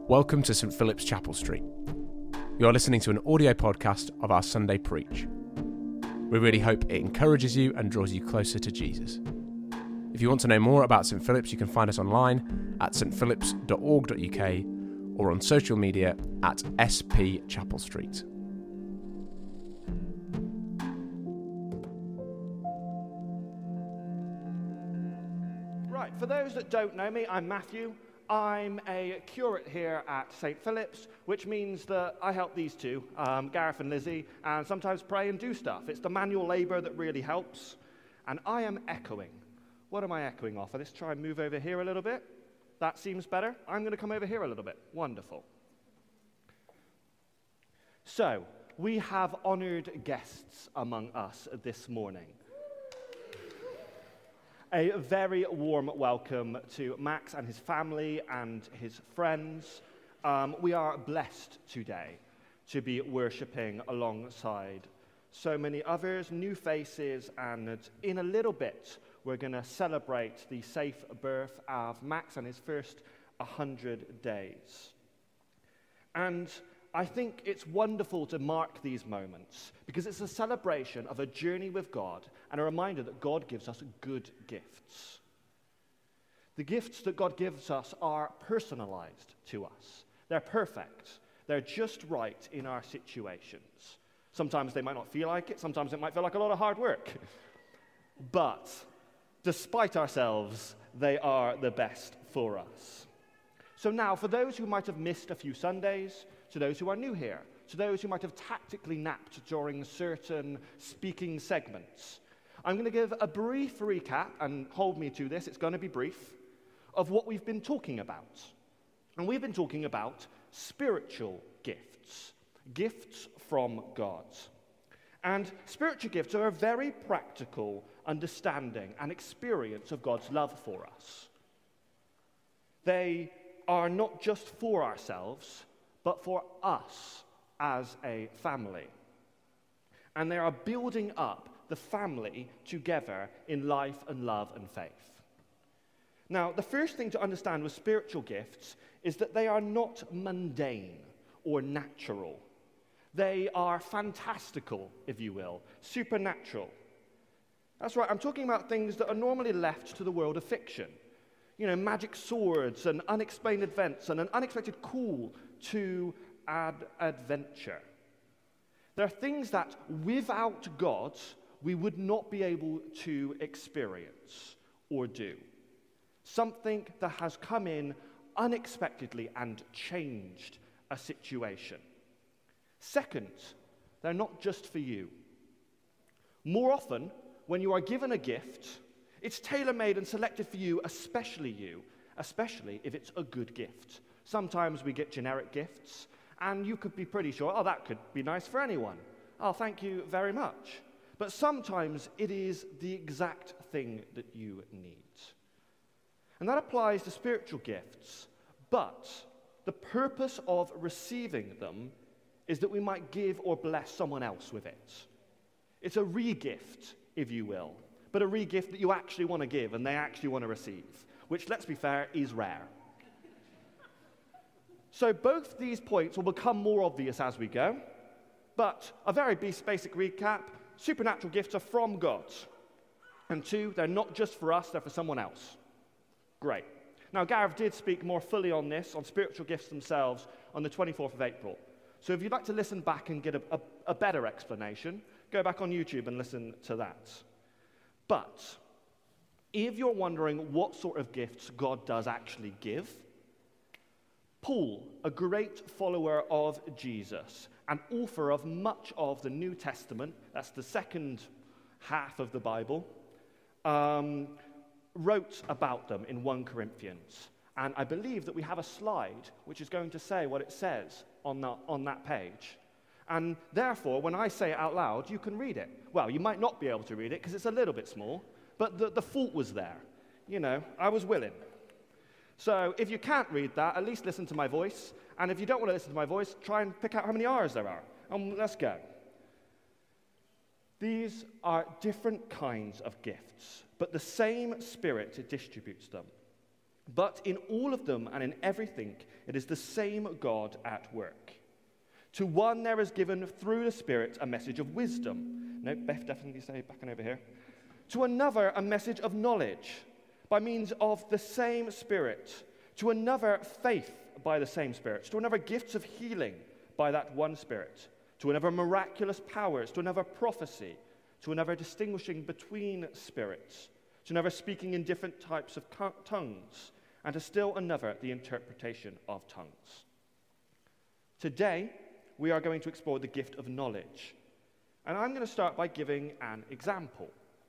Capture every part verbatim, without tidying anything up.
Welcome to St Philip's Chapel Street. You are listening to an audio podcast of our Sunday Preach. We really hope it encourages you and draws you closer to Jesus. If you want to know more about St Philip's, you can find us online at s t philips dot org dot u k or on social media at S P Chapel Street. Right, for those that don't know me, I'm Matthew. I'm a curate here at St Philip's, which means that I help these two, um, Gareth and Lizzie, and sometimes pray and do stuff. It's the manual labour that really helps. And I am echoing. What am I echoing off? Let's try and move over here a little bit. That seems better. I'm going to come over here a little bit. Wonderful. So, we have honoured guests among us this morning. A very warm welcome to Max and his family and his friends. Um, we are blessed today to be worshipping alongside so many others, new faces, and in a little bit we're going to celebrate the safe birth of Max and his first one hundred days. And I think it's wonderful to mark these moments because it's a celebration of a journey with God and a reminder that God gives us good gifts. The gifts that God gives us are personalized to us. They're perfect. They're just right in our situations. Sometimes they might not feel like it. Sometimes it might feel like a lot of hard work. But despite ourselves, they are the best for us. So now, for those who might have missed a few Sundays, to those who are new here, to those who might have tactically napped during certain speaking segments, I'm going to give a brief recap, and hold me to this, it's going to be brief, of what we've been talking about. And we've been talking about spiritual gifts, gifts from God. And spiritual gifts are a very practical understanding and experience of God's love for us. They are not just for ourselves, but for us as a family. And they are building up the family together in life and love and faith. Now, the first thing to understand with spiritual gifts is that they are not mundane or natural. They are fantastical, if you will, supernatural. That's right, I'm talking about things that are normally left to the world of fiction. You know, magic swords and unexplained events and an unexpected call to ad adventure. There are things that without God we would not be able to experience or do. Something that has come in unexpectedly and changed a situation. Second, they're not just for you. More often, when you are given a gift, it's tailor-made and selected for you, especially you, especially if it's a good gift. Sometimes we get generic gifts, and you could be pretty sure, oh, that could be nice for anyone. Oh, thank you very much. But sometimes it is the exact thing that you need. And that applies to spiritual gifts, but the purpose of receiving them is that we might give or bless someone else with it. It's a re-gift, if you will, but a re-gift that you actually want to give and they actually want to receive, which, let's be fair, is rare. So both these points will become more obvious as we go, but a very basic recap: supernatural gifts are from God. And two, they're not just for us, they're for someone else. Great. Now, Gareth did speak more fully on this, on spiritual gifts themselves, on the twenty-fourth of April. So if you'd like to listen back and get a, a, a better explanation, go back on YouTube and listen to that. But if you're wondering what sort of gifts God does actually give, Paul, a great follower of Jesus, and author of much of the New Testament, that's the second half of the Bible, um, wrote about them in First Corinthians. And I believe that we have a slide which is going to say what it says on that, on that page. And therefore, when I say it out loud, you can read it. Well, you might not be able to read it because it's a little bit small, but the, the fault was there. You know, I was willing. So if you can't read that, at least listen to my voice. And if you don't want to listen to my voice, try and pick out how many R's there are. And let's go. These are different kinds of gifts, but the same Spirit distributes them. But in all of them and in everything, it is the same God at work. To one there is given through the Spirit a message of wisdom. No, Beth definitely say back and over here. To another a message of knowledge by means of the same Spirit. To another faith by the same Spirit. To another gifts of healing by that one Spirit. To another miraculous powers. To another prophecy. To another distinguishing between spirits. To another speaking in different types of tongues. And to still another the interpretation of tongues. Today, we are going to explore the gift of knowledge. And I'm going to start by giving an example.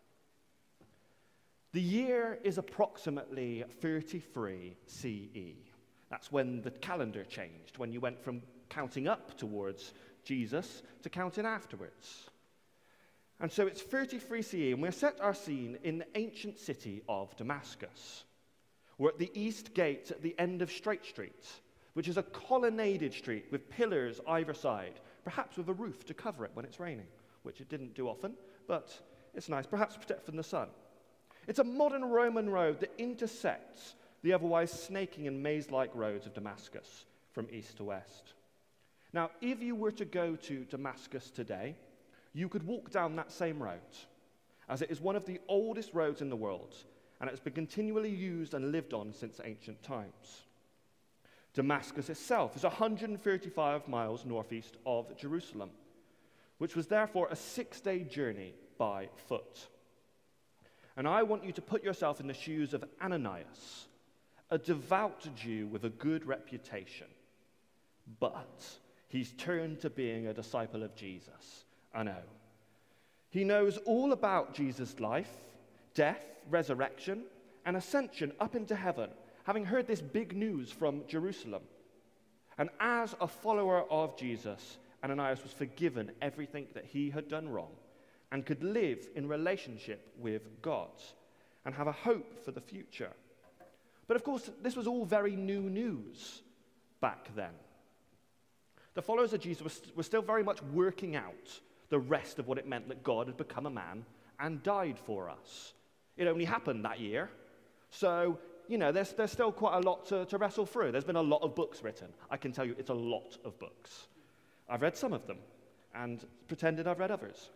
The year is approximately thirty-three C E. That's when the calendar changed, when you went from counting up towards Jesus to counting afterwards. And so it's thirty-three C E, and we're set our scene in the ancient city of Damascus. We're at the east gate at the end of Straight Street, which is a colonnaded street with pillars either side, perhaps with a roof to cover it when it's raining, which it didn't do often, but it's nice, perhaps to protect from the sun. It's a modern Roman road that intersects the otherwise snaking and maze-like roads of Damascus from east to west. Now, if you were to go to Damascus today, you could walk down that same road, as it is one of the oldest roads in the world, and it's been continually used and lived on since ancient times. Damascus itself is one hundred thirty-five miles northeast of Jerusalem, which was therefore a six-day journey by foot. And I want you to put yourself in the shoes of Ananias, a devout Jew with a good reputation. But he's turned to being a disciple of Jesus. I know. He knows all about Jesus' life, death, resurrection, and ascension up into heaven, having heard this big news from Jerusalem. And as a follower of Jesus, Ananias was forgiven everything that he had done wrong and could live in relationship with God and have a hope for the future. But of course, this was all very new news back then. The followers of Jesus were still very much working out the rest of what it meant that God had become a man and died for us. It only happened that year. So, you know, there's, there's still quite a lot to, to wrestle through. There's been a lot of books written. I can tell you it's a lot of books. I've read some of them and pretended I've read others.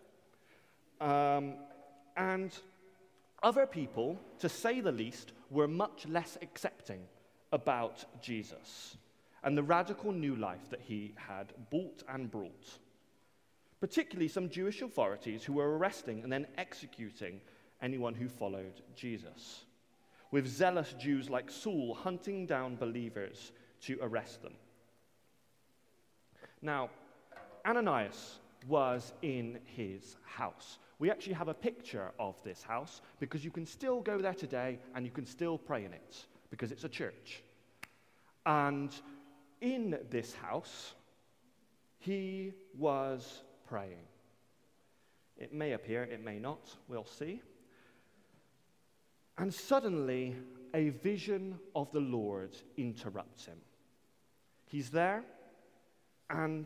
Um, and other people, to say the least, were much less accepting about Jesus and the radical new life that he had bought and brought. Particularly some Jewish authorities who were arresting and then executing anyone who followed Jesus, with zealous Jews like Saul hunting down believers to arrest them. Now, Ananias was in his house. We actually have a picture of this house because you can still go there today and you can still pray in it because it's a church. And in this house, he was praying. It may appear, it may not, we'll see. And suddenly, a vision of the Lord interrupts him. He's there, and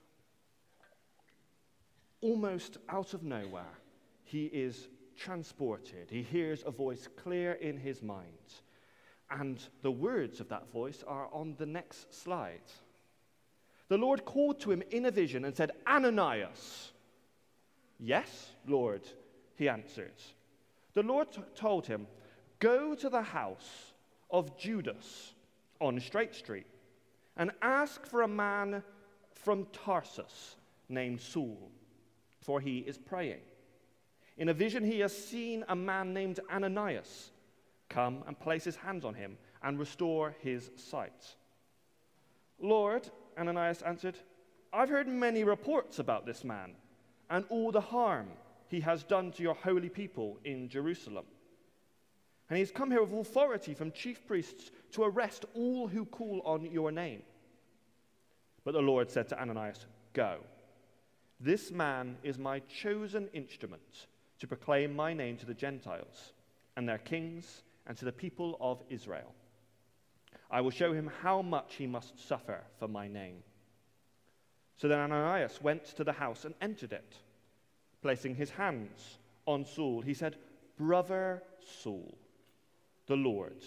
almost out of nowhere, he is transported. He hears a voice clear in his mind. And the words of that voice are on the next slide. The Lord called to him in a vision and said, "Ananias." "Yes, Lord," he answered. The Lord t- told him, "Go to the house of Judas on Straight Street and ask for a man from Tarsus named Saul, for he is praying. In a vision he has seen a man named Ananias come and place his hands on him and restore his sight." "Lord," Ananias answered, "I've heard many reports about this man and all the harm he has done to your holy people in Jerusalem. And he's come here with authority from chief priests to arrest all who call on your name." But the Lord said to Ananias, "Go. This man is my chosen instrument to proclaim my name to the Gentiles and their kings and to the people of Israel. I will show him how much he must suffer for my name." So then Ananias went to the house and entered it. Placing his hands on Saul, he said, "Brother Saul, the Lord,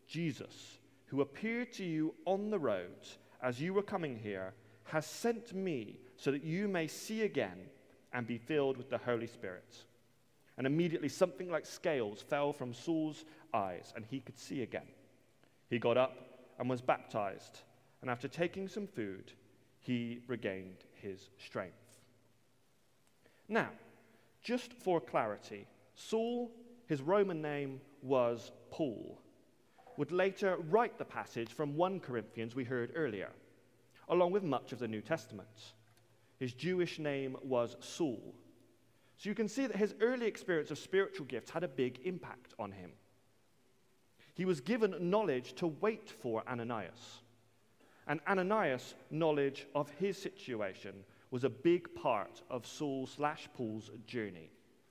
Jesus, who appeared to you on the road as you were coming here, has sent me so that you may see again and be filled with the Holy Spirit." And immediately something like scales fell from Saul's eyes, and he could see again. He got up and was baptized, and after taking some food, he regained his strength. Now, just for clarity, Saul, his Roman name was Paul, would later write the passage from First Corinthians we heard earlier, along with much of the New Testament. His Jewish name was Saul. So you can see that his early experience of spiritual gifts had a big impact on him. He was given knowledge to wait for Ananias. And Ananias' knowledge of his situation was a big part of Saul slash Paul's journey.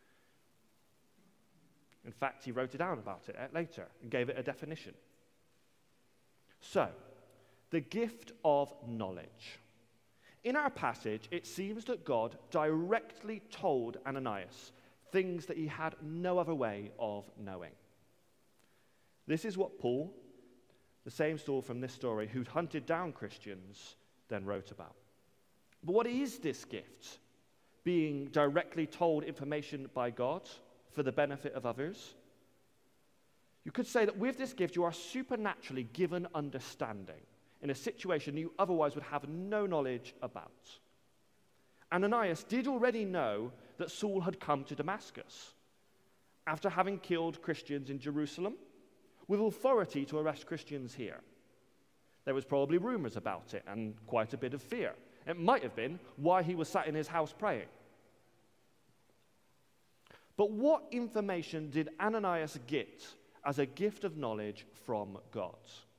In fact, he wrote it down about it later and gave it a definition. So, the gift of knowledge. In our passage, it seems that God directly told Ananias things that he had no other way of knowing. This is what Paul, the same Saul from this story, who hunted down Christians, then wrote about. But what is this gift? Being directly told information by God for the benefit of others? You could say that with this gift, you are supernaturally given understanding in a situation you otherwise would have no knowledge about. Ananias did already know that Saul had come to Damascus after having killed Christians in Jerusalem with authority to arrest Christians here. There was probably rumors about it and quite a bit of fear. It might have been why he was sat in his house praying. But what information did Ananias get as a gift of knowledge from God?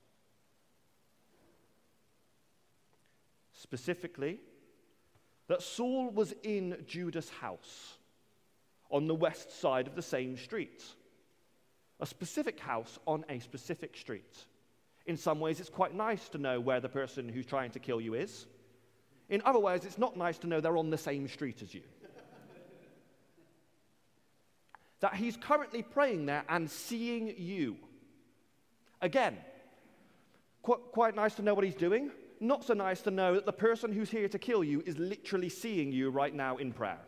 Specifically, that Saul was in Judas' house on the west side of the same street. A specific house on a specific street. In some ways, it's quite nice to know where the person who's trying to kill you is. In other ways, it's not nice to know they're on the same street as you. That he's currently praying there and seeing you. Again, qu- quite nice to know what he's doing. Not so nice to know that the person who's here to kill you is literally seeing you right now in prayer.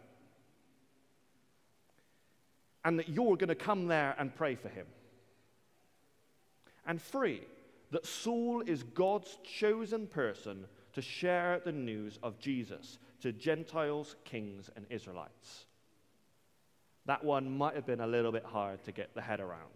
And that you're going to come there and pray for him. And three, that Saul is God's chosen person to share the news of Jesus to Gentiles, kings, and Israelites. That one might have been a little bit hard to get the head around.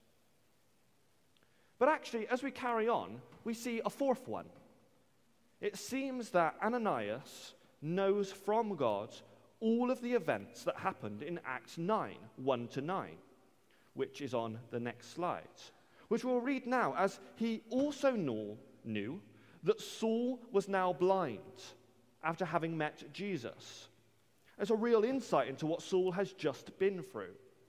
But actually, as we carry on, we see a fourth one. It seems that Ananias knows from God all of the events that happened in Acts nine, one to nine, which is on the next slide, which we'll read now, as he also knew, knew that Saul was now blind after having met Jesus. There's a real insight into what Saul has just been through.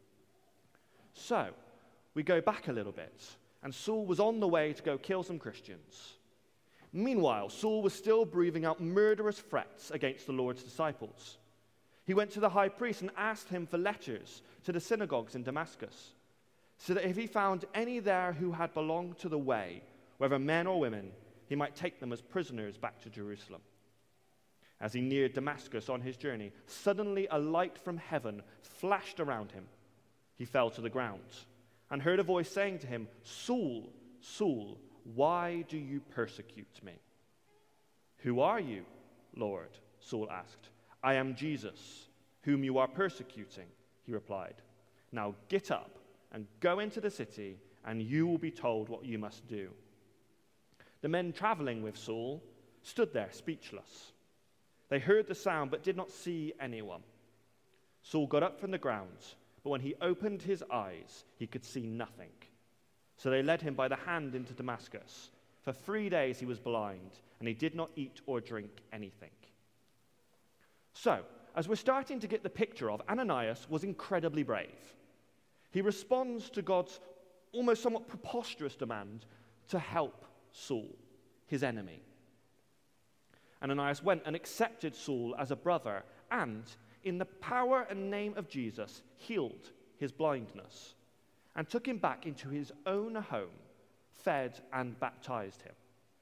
So, we go back a little bit, and Saul was on the way to go kill some Christians. Meanwhile, Saul was still breathing out murderous threats against the Lord's disciples. He went to the high priest and asked him for letters to the synagogues in Damascus, so that if he found any there who had belonged to the way, whether men or women, he might take them as prisoners back to Jerusalem. As he neared Damascus on his journey, suddenly a light from heaven flashed around him. He fell to the ground and heard a voice saying to him, "Saul, Saul, why do you persecute me?" "Who are you, Lord?" Saul asked. "I am Jesus, whom you are persecuting," he replied. "Now get up and go into the city, and you will be told what you must do." The men traveling with Saul stood there speechless. They heard the sound but did not see anyone. Saul got up from the ground, but when he opened his eyes, he could see nothing. So they led him by the hand into Damascus. For three days he was blind, and he did not eat or drink anything. So, as we're starting to get the picture of, Ananias was incredibly brave. He responds to God's almost somewhat preposterous demand to help Saul, his enemy. Ananias went and accepted Saul as a brother and, in the power and name of Jesus, healed his blindness and took him back into his own home, fed, and baptized him.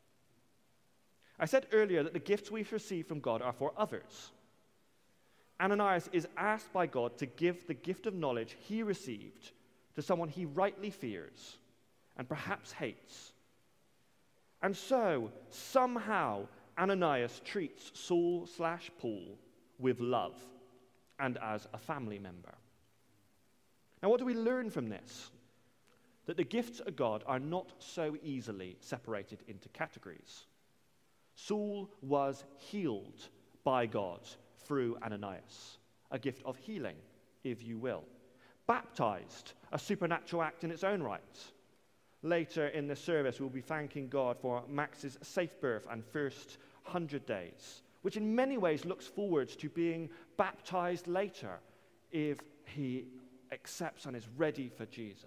I said earlier that the gifts we've received from God are for others. Ananias is asked by God to give the gift of knowledge he received to someone he rightly fears and perhaps hates. And so, somehow, Ananias treats Saul slash Paul with love and as a family member. Now, what do we learn from this? That the gifts of God are not so easily separated into categories. Saul was healed by God through Ananias, a gift of healing, if you will. Baptized, a supernatural act in its own right. Later in the service, we'll be thanking God for Max's safe birth and first hundred days, which in many ways looks forward to being baptized later if he accepts and is ready for Jesus.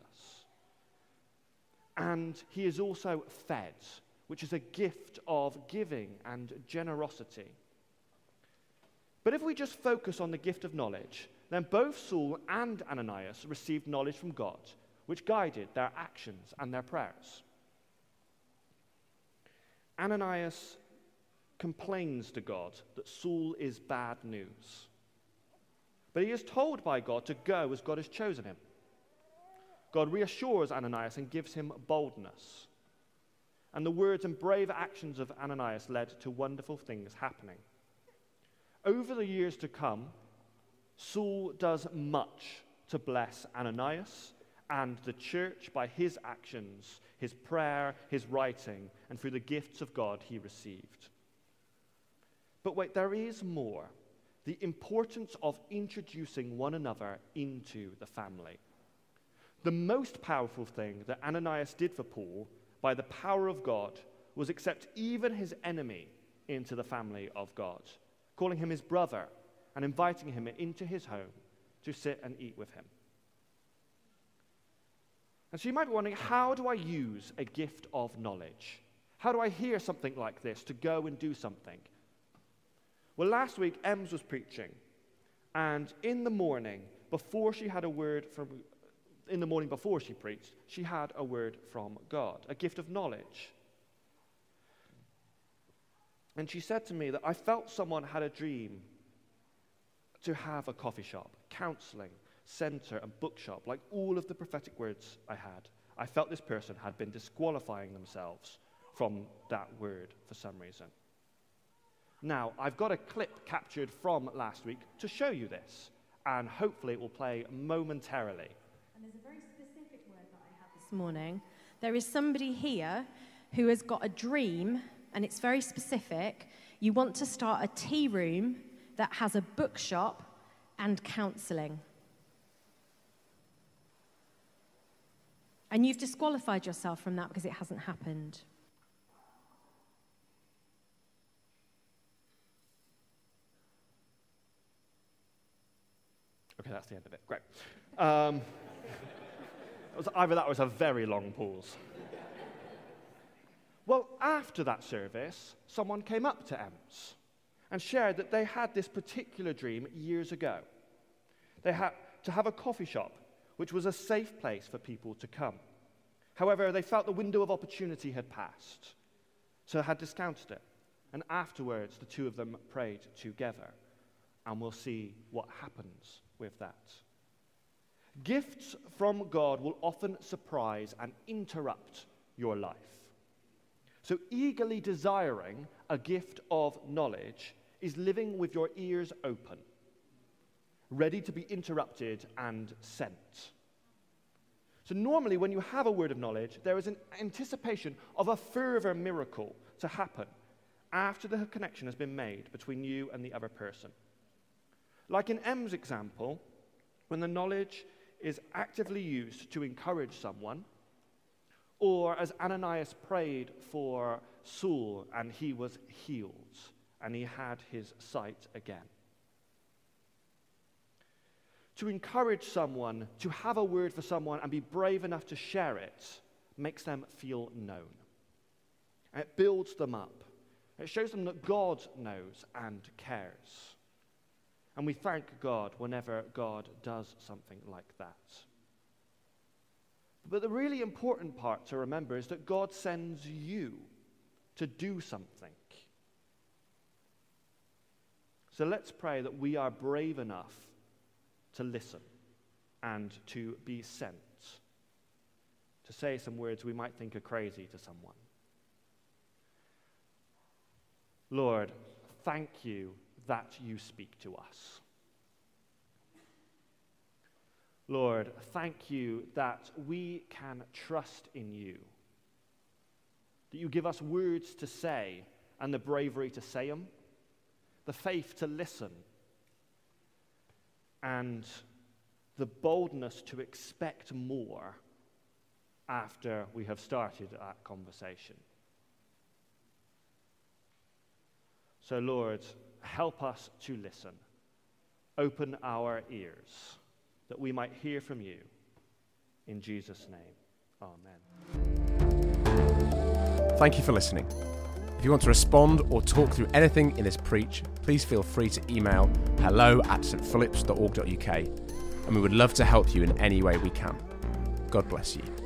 And he is also fed, which is a gift of giving and generosity. But if we just focus on the gift of knowledge, then both Saul and Ananias received knowledge from God, which guided their actions and their prayers. Ananias complains to God that Saul is bad news. But he is told by God to go as God has chosen him. God reassures Ananias and gives him boldness. And the words and brave actions of Ananias led to wonderful things happening. Over the years to come, Saul does much to bless Ananias and the church by his actions, his prayer, his writing, and through the gifts of God he received. But wait, there is more. The importance of introducing one another into the family. The most powerful thing that Ananias did for Paul, by the power of God, was accept even his enemy into the family of God, calling him his brother and inviting him into his home to sit and eat with him. And so you might be wondering, how do I use a gift of knowledge? How do I hear something like this to go and do something? Well, last week, Ems was preaching, and in the morning, before she had a word from, in the morning before she preached, she had a word from God, a gift of knowledge. And she said to me that I felt someone had a dream to have a coffee shop, counseling, center, and bookshop, like all of the prophetic words I had. I felt this person had been disqualifying themselves from that word for some reason. Now, I've got a clip captured from last week to show you this, and hopefully it will play momentarily. And there's a very specific word that I had this morning. There is somebody here who has got a dream, and it's very specific. You want to start a tea room that has a bookshop and counselling. And you've disqualified yourself from that because it hasn't happened. Okay, that's the end of it. Great. Um, it was either that was a very long pause. Well, after that service, someone came up to Ems and shared that they had this particular dream years ago. They had to have a coffee shop, which was a safe place for people to come. However, they felt the window of opportunity had passed, so had discounted it. And afterwards, the two of them prayed together, and we'll see what happens with that. Gifts from God will often surprise and interrupt your life. So eagerly desiring a gift of knowledge is living with your ears open, ready to be interrupted and sent. So normally when you have a word of knowledge, there is an anticipation of a further miracle to happen after the connection has been made between you and the other person. Like in Em's example, when the knowledge is actively used to encourage someone, or as Ananias prayed for Saul and he was healed and he had his sight again. To encourage someone, to have a word for someone and be brave enough to share it makes them feel known. And it builds them up. It shows them that God knows and cares. And we thank God whenever God does something like that. But the really important part to remember is that God sends you to do something. So let's pray that we are brave enough to listen and to be sent, to say some words we might think are crazy to someone. Lord, thank you that you speak to us. Lord, thank you that we can trust in you, that you give us words to say and the bravery to say them, the faith to listen, and the boldness to expect more after we have started that conversation. So, Lord, help us to listen. Open our ears, that we might hear from you. In Jesus' name, amen. Thank you for listening. If you want to respond or talk through anything in this preach, please feel free to email hello at st phillips dot org dot uk, and we would love to help you in any way we can. God bless you.